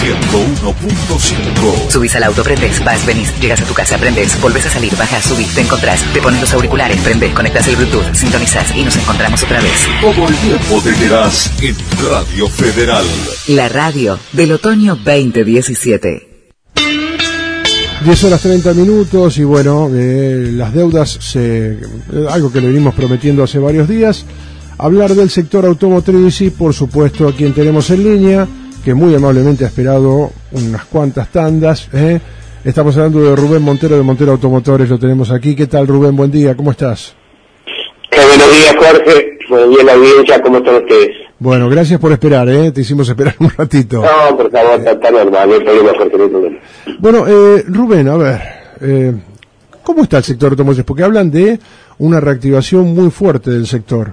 101.5. Subís al auto, prendés, vas, venís, llegas a tu casa, prendés, volvés a salir, bajás, subís, te encontrás, te pones los auriculares, prendés, conectás el Bluetooth, sintonizás y nos encontramos otra vez. Todo el tiempo te quedás en Radio Federal. La radio del otoño 2017. 10 horas 30 minutos y bueno, las deudas, algo que le venimos prometiendo hace varios días, hablar del sector automotriz y por supuesto a quien tenemos en línea, que muy amablemente ha esperado unas cuantas tandas. Estamos hablando de Rubén Montero de Montero Automotores, lo tenemos aquí. ¿Qué tal, Rubén? Buen día, ¿cómo estás? Buenos días, Jorge. Buenos días, la audiencia, ¿cómo están ustedes? Bueno, gracias por esperar, te hicimos esperar un ratito. No, por favor, está normal, no hay problema, Jorge, no hay problema. Bueno, Rubén, a ver, ¿cómo está el sector automotriz? Porque hablan de una reactivación muy fuerte del sector.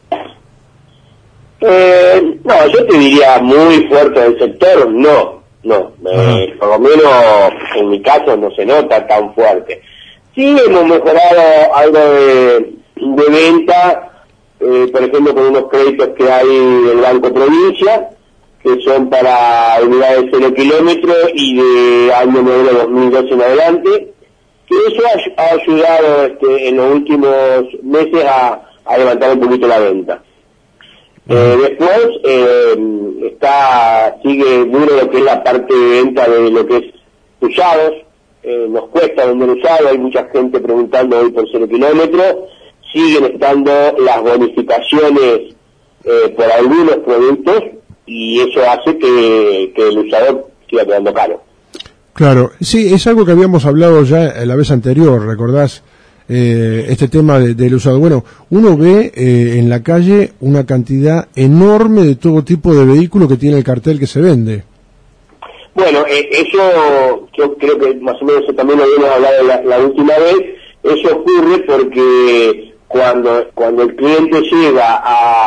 No, yo te diría muy fuerte del sector, no, por lo menos en mi caso no se nota tan fuerte. Sí hemos mejorado algo de venta, por ejemplo con unos créditos que hay del Banco Provincia, que son para unidades de 0 kilómetros y de año modelo 2012 en adelante, que eso ha ayudado en los últimos meses a levantar un poquito la venta. Después sigue duro lo que es la parte de venta de lo que es usados, nos cuesta vender usado, hay mucha gente preguntando hoy por 0 kilómetros, siguen estando las bonificaciones por algunos productos y eso hace que el usado siga quedando caro. Claro, sí, es algo que habíamos hablado ya la vez anterior, ¿recordás? Este tema del usado. Bueno, uno ve en la calle una cantidad enorme de todo tipo de vehículos que tiene el cartel que se vende. Bueno, eso yo creo que más o menos también lo habíamos hablado la última vez. Eso ocurre porque cuando el cliente llega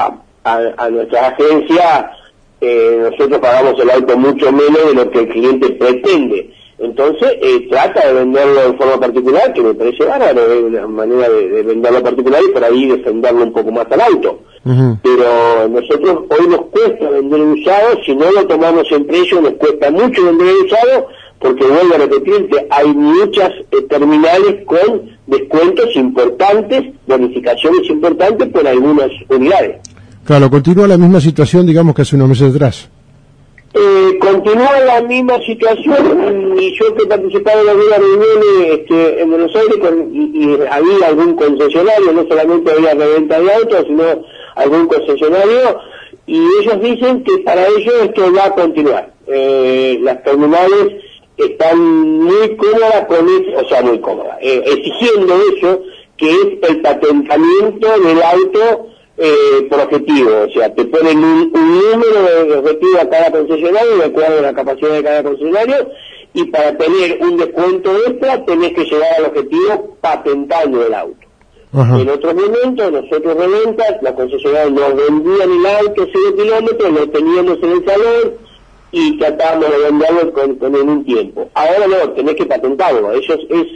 a nuestra agencia, nosotros pagamos el auto mucho menos de lo que el cliente pretende. Entonces trata de venderlo en forma particular, que me parece bárbaro, es una manera de venderlo particular y por ahí defenderlo un poco más al auto. Pero nosotros hoy nos cuesta vender el usado, si no lo tomamos en precio nos cuesta mucho vender el usado, porque vuelvo a repetirte, hay muchas terminales con descuentos importantes, bonificaciones importantes por algunas unidades. Claro, continúa la misma situación, digamos, que hace unos meses atrás. Continúa la misma situación y yo que he participado en algunas reuniones en Buenos Aires y había algún concesionario, no solamente había reventa de autos, sino algún concesionario, y ellos dicen que para ellos esto va a continuar. Las terminales están muy cómodas con eso, o sea, muy cómodas, exigiendo eso, que es el patentamiento del auto por objetivo, o sea, te ponen un número de objetivo a cada concesionario de acuerdo a la capacidad de cada concesionario y para tener un descuento extra tenés que llegar al objetivo patentando el auto. Ajá. En otros momentos, nosotros reventas, la concesionaria nos vendían el auto 0 kilómetros, lo teníamos en el salón y tratábamos de venderlo con un tiempo. Ahora no, tenés que patentarlo, eso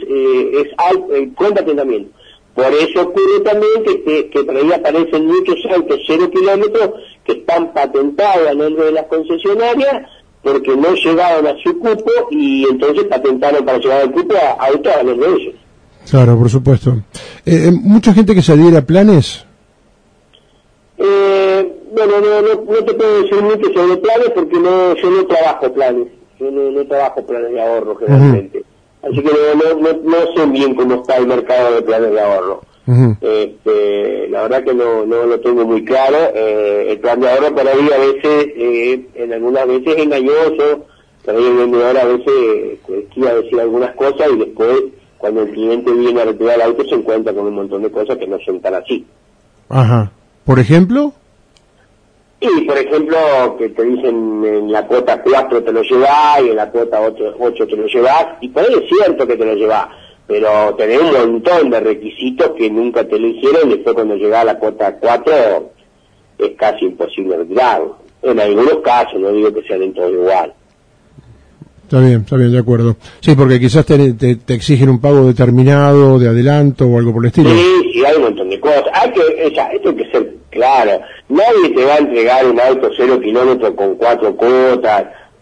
es con patentamiento. Por eso ocurre también que por ahí aparecen muchos autos 0 kilómetros que están patentados a nombre de las concesionarias porque no llegaron a su cupo y entonces patentaron para llegar al cupo a autos a nombre de ellos. Claro, por supuesto. ¿Mucha gente que se adhiere a planes? Bueno, no te puedo decir mucho sobre planes porque yo no trabajo planes. Yo no trabajo planes de ahorro generalmente. Así que no sé bien cómo está el mercado de planes de ahorro. La verdad que no lo tengo muy claro. El plan de ahorro por ahí a veces, en algunas veces es engañoso, por ahí el vendedor a veces quiere decir algunas cosas y después cuando el cliente viene a retirar el auto se encuentra con un montón de cosas que no son tan así. Ajá. ¿Por ejemplo? Y, por ejemplo, que te dicen en la cuota 4 te lo llevás y en la cuota 8 te lo llevás, y por ahí es cierto que te lo llevás, pero tenés un montón de requisitos que nunca te lo hicieron y después cuando llegás a la cuota 4 es casi imposible retirarlo. En algunos casos, no digo que sean en todo igual. Está bien, de acuerdo. Sí, porque quizás te exigen un pago determinado, de adelanto o algo por el estilo. Sí, hay un montón de cosas. Esto hay que ser claro. Nadie te va a entregar un auto 0 kilómetros con 4 cuotas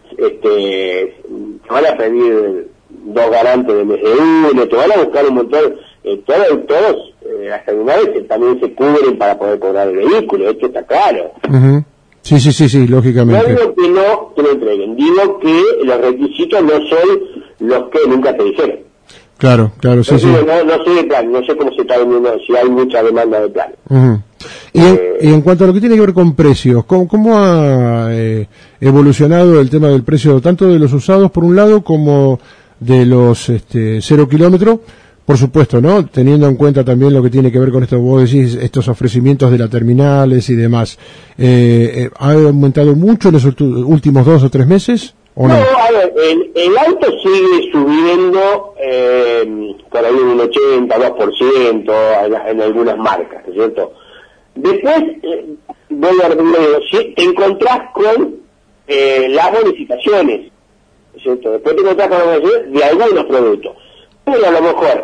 te van a pedir 2 garantes de mes de uno, te van a buscar un montón, todos las terminales también se cubren para poder cobrar el vehículo, esto está claro. Uh-huh. Sí, lógicamente. No digo que no te lo entreguen, digo que los requisitos no son los que nunca te dijeron. Claro, sí. No sé de plan, no sé cómo se está vendiendo, si hay mucha demanda de plan. Uh-huh. Y en cuanto a lo que tiene que ver con precios, ¿cómo ha evolucionado el tema del precio tanto de los usados por un lado como de los 0 kilómetros? Por supuesto, ¿no? Teniendo en cuenta también lo que tiene que ver con esto, vos decís, estos ofrecimientos de las terminales y demás. ¿Ha aumentado mucho en los últimos 2 o 3 meses? ¿O no? A ver, el auto sigue subiendo por ahí un 82% en algunas marcas, ¿no es cierto? Después, voy a repetir, te encontrás con las bonificaciones, ¿no es cierto? Después te encontrás con las bonificaciones de algunos productos. Pero a lo mejor,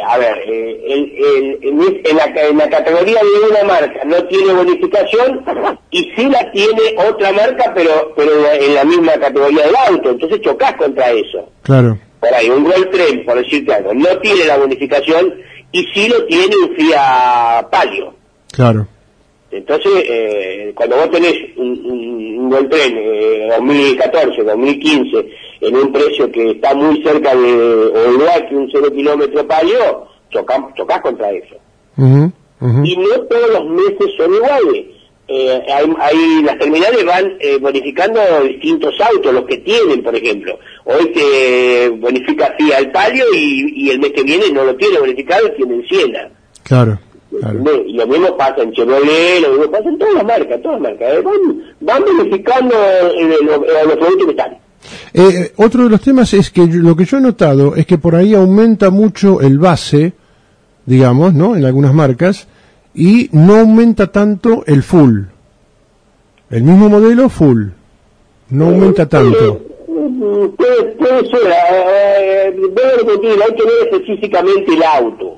en la categoría de una marca no tiene bonificación y sí la tiene otra marca, pero en la misma categoría del auto, entonces chocás contra eso. Claro. Por ahí, un Gol Tren, por decirte algo, no tiene la bonificación y sí lo tiene un Fiat Palio. Claro. Entonces, cuando vos tenés un Gol Tren 2014, 2015, en un precio que está muy cerca o igual que un 0 kilómetro Palio, chocás contra eso. Uh-huh, uh-huh. Y no todos los meses son iguales. Las terminales van bonificando distintos autos, los que tienen, por ejemplo. Hoy te bonifica Fiat el Palio y el mes que viene no lo tiene bonificado y tienen Siena. Claro. Y lo mismo pasa en Chevrolet, lo mismo pasa en todas las marcas. Van bonificando los productos que están. Otro de los temas es que lo que yo he notado es que por ahí aumenta mucho el base, digamos, ¿no? En algunas marcas, y no aumenta tanto el full. El mismo modelo full. No aumenta tanto. Puede ser, hay que ver específicamente el auto.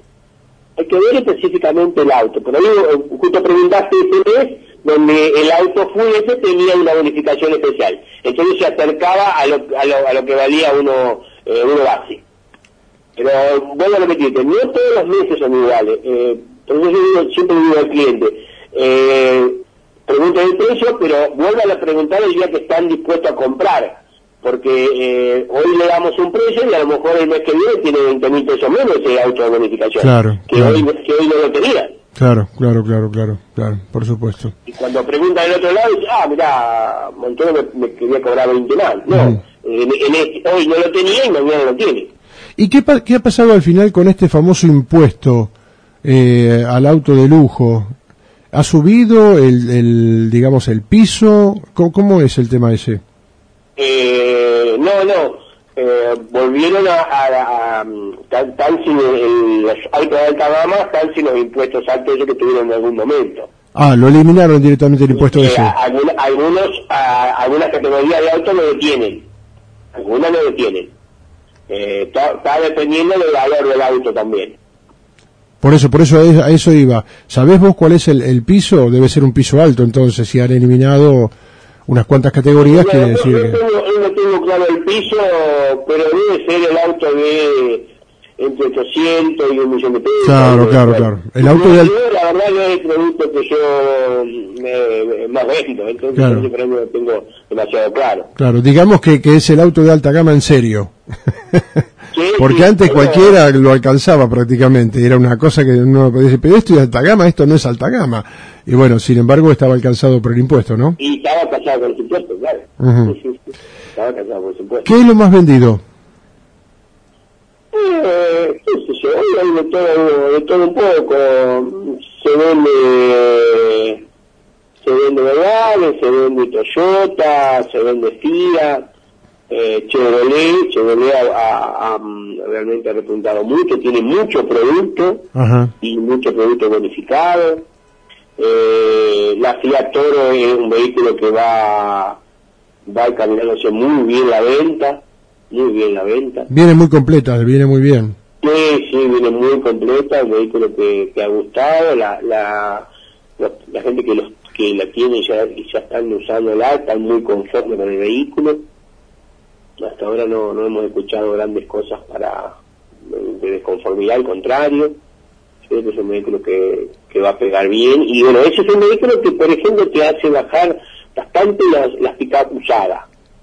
Por ahí justo preguntaste ese mes, donde el auto full ese tenía una bonificación especial. Entonces se acercaba a lo que valía uno base. Pero vuelvo a repetirte, no todos los meses son iguales. Por eso yo siempre digo al cliente, pregunten el precio, pero vuelvan a preguntar el día que están dispuestos a comprar. Porque hoy le damos un precio y a lo mejor el mes que viene tiene 20.000 pesos menos ese auto de bonificación. Claro. Que hoy no lo tenía. Claro, por supuesto. Y cuando pregunta del otro lado, dice, mirá, Montoro me quería cobrar 20 más. No, hoy no lo tenía y mañana lo tiene. ¿Y qué ha pasado al final con este famoso impuesto al auto de lujo? ¿Ha subido digamos, el piso? ¿Cómo es el tema ese? Volvieron tan sin los autos de alta gama, están sin los impuestos altos esos que tuvieron en algún momento. Lo eliminaron directamente el impuesto ese. Algunas categorías de autos lo detienen, algunas lo detienen. Está dependiendo del valor del auto también. Por eso a eso iba. ¿Sabés vos cuál es el piso? Debe ser un piso alto, entonces, si han eliminado unas cuantas categorías, quiere decir que... No tengo claro el piso, pero debe ser el auto de entre 800 y 1.000.000 de pesos. Claro. El auto de... La verdad no es el producto que yo más vendo, entonces no lo tengo demasiado claro. Claro, digamos que es el auto de alta gama en serio. Porque antes cualquiera lo alcanzaba prácticamente, era una cosa que uno podía decir, pero esto es alta gama, esto no es alta gama. Y bueno, sin embargo estaba alcanzado por el impuesto, ¿no? Y estaba alcanzado por el impuesto, claro. Uh-huh. Sí. Estaba alcanzado por el impuesto. ¿Qué es lo más vendido? Qué sé yo, hay de todo un poco. Se vende Volkswagen, se vende Toyota, se vende Fiat. Chevrolet realmente ha repuntado mucho, tiene mucho producto. Ajá. Y mucho producto bonificado. La Fiat Toro es un vehículo que va caminándose muy bien la venta. Viene muy completa, viene muy bien. Sí, viene muy completa, un vehículo que ha gustado, la gente que la tiene ya están usándola, están muy conformes con el vehículo. hasta ahora no hemos escuchado grandes cosas de desconformidad, al contrario. Creo que es un vehículo que va a pegar bien, y bueno, ese es un vehículo que, por ejemplo, te hace bajar bastante las pick-up usadas,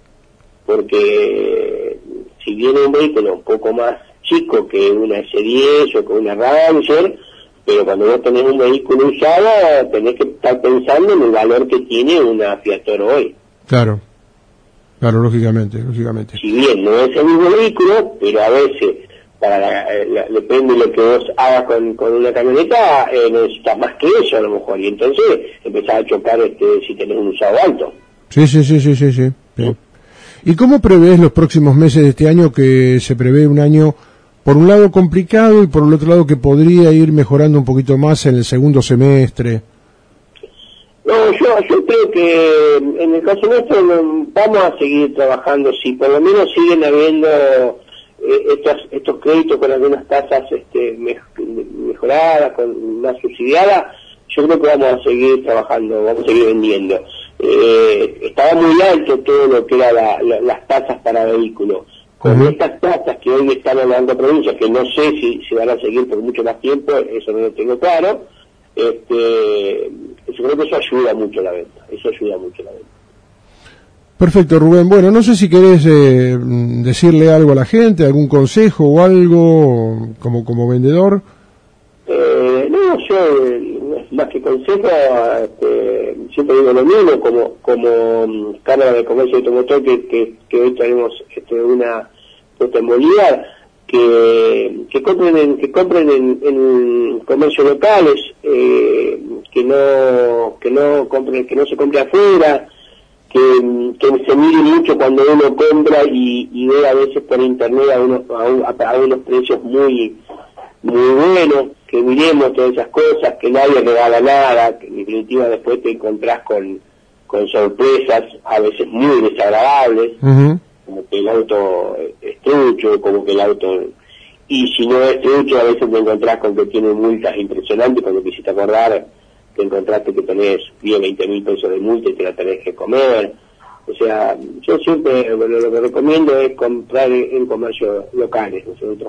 porque si viene un vehículo un poco más chico que una S10 o que una Ranger, pero cuando vos tenés un vehículo usado, tenés que estar pensando en el valor que tiene una Fiat Toro hoy. Claro, lógicamente. Si bien no es el mismo vehículo, pero a veces, depende de lo que vos hagas con una camioneta, necesitas más que eso a lo mejor, y entonces empezás a chocar si tenés un usado alto. Sí. ¿Sí? ¿Y cómo prevés los próximos meses de este año, que se prevé un año, por un lado complicado y por el otro lado que podría ir mejorando un poquito más en el segundo semestre? No, yo creo que en el caso nuestro vamos a seguir trabajando, si por lo menos siguen habiendo estos créditos con algunas tasas mejoradas, con más subsidiadas, yo creo que vamos a seguir trabajando, vamos a seguir vendiendo. Estaba muy alto todo lo que era las tasas para vehículos. Con estas tasas que hoy están en la provincia, que no sé si van a seguir por mucho más tiempo, eso no lo tengo claro, yo creo que eso ayuda mucho la venta, Perfecto, Rubén. Bueno, no sé si querés decirle algo a la gente, algún consejo o algo como vendedor. No, yo más que consejo, siempre digo lo mismo, como Cámara de Comercio Automotor, que hoy tenemos una puesta en Bolívar, que compren en comercios locales, que no se compre afuera, que se mire mucho cuando uno compra y ve a veces por internet a unos precios muy buenos, que miremos todas esas cosas, que nadie regala nada, que en definitiva después te encontrás con sorpresas a veces muy desagradables, como que el auto es trucho, como que el auto, y si no es trucho a veces te encontrás con que tiene multas impresionantes. Cuando quisiste acordar, te encontraste que tenés 10, 20 mil pesos de multa y te la tenés que comer. O sea, yo siempre lo que recomiendo es comprar en comercios locales, nosotros,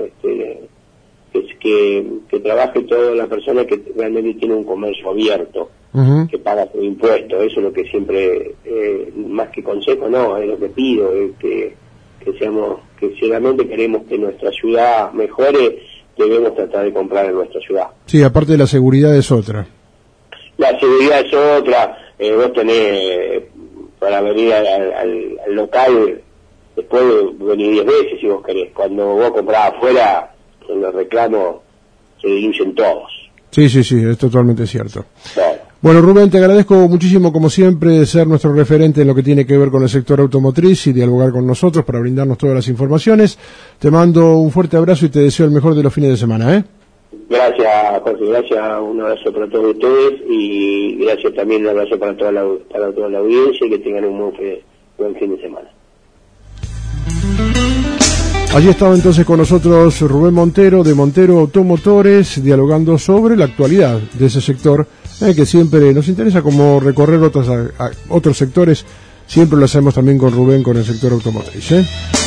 que trabaje toda la persona que realmente tiene un comercio abierto, que paga su impuesto. Eso es lo que siempre, más que consejo, no, es lo que pido, que si realmente queremos que nuestra ciudad mejore, debemos tratar de comprar en nuestra ciudad. Sí, aparte de la seguridad es otra. La seguridad es otra. Vos tenés para venir al local, después venir 10 veces si vos querés. Cuando vos comprás afuera, en los reclamos se diluyen todos. Sí, es totalmente cierto. Claro. Bueno, Rubén, te agradezco muchísimo, como siempre, de ser nuestro referente en lo que tiene que ver con el sector automotriz y dialogar con nosotros para brindarnos todas las informaciones. Te mando un fuerte abrazo y te deseo el mejor de los fines de semana, Gracias, Jorge, gracias, un abrazo para todos ustedes y gracias también, un abrazo para toda la audiencia y que tengan un buen fin de semana. Allí estaba entonces con nosotros Rubén Montero, de Montero Automotores, dialogando sobre la actualidad de ese sector, que siempre nos interesa, como recorrer otros sectores. Siempre lo hacemos también con Rubén, con el sector automotriz,